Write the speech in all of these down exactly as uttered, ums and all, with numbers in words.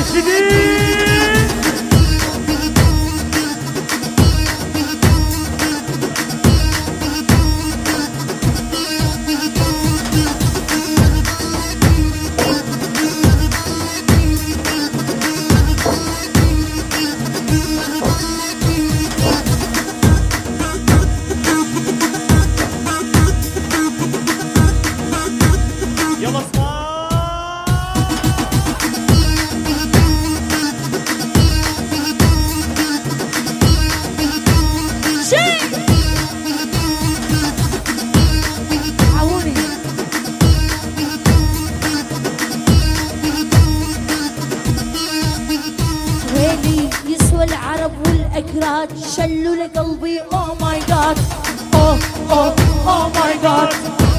شلوا لقلبي oh my god oh oh oh my god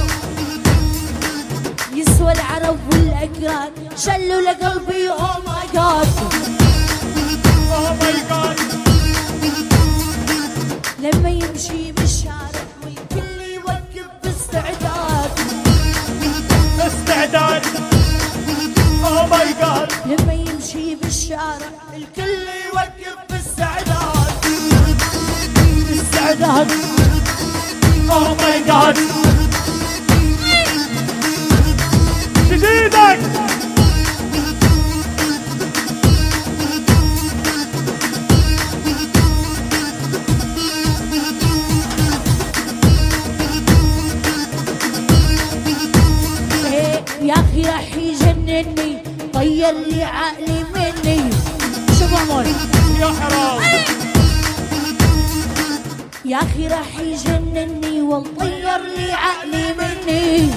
يسوى العرب والأكراد شلوا لقلبي oh my god oh my god لما يمشي بالشارع والكل يوقف باستعداد استعداد oh my god لما يمشي بالشارع الكل يوقف باستعداد استعداد oh my god جديدك ايه يا اخي راح يجنني طير لي عقلي مني شو بعمل يا حرام يا اخي راح يجنني وطير لي عقلي مني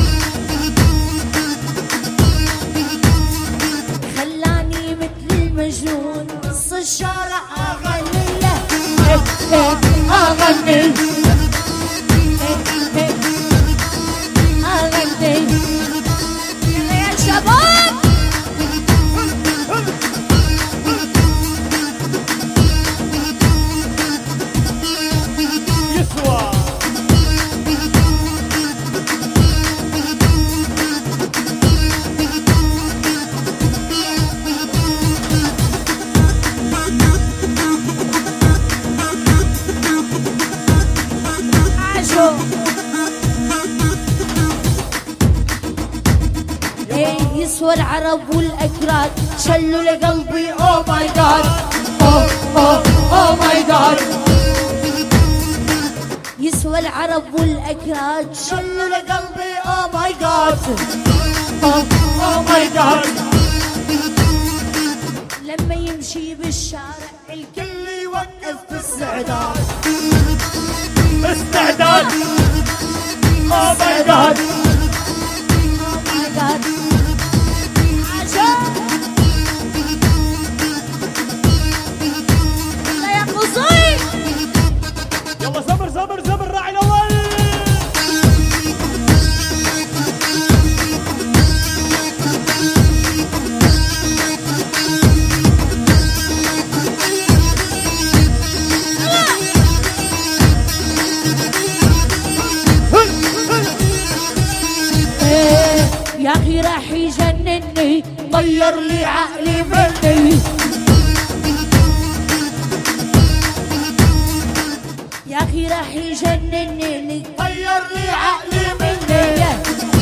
خلاني مثل المجنون نص الشارع اغني له اغني اغني يا شباب يسوى العرب والأكراد شلوا لقلبي oh my god oh oh oh my god يسوى العرب والأكراد شلوا لقلبي oh my god oh oh my god لما يمشي بالشارع الكل يوقف باستعداد استعداد oh my god oh my god يلا زمر زمر زمر راعي الاول يا اخي راح يجنني طير لي عقلي مني يا اخي راح يجنني طير لي عقلي مني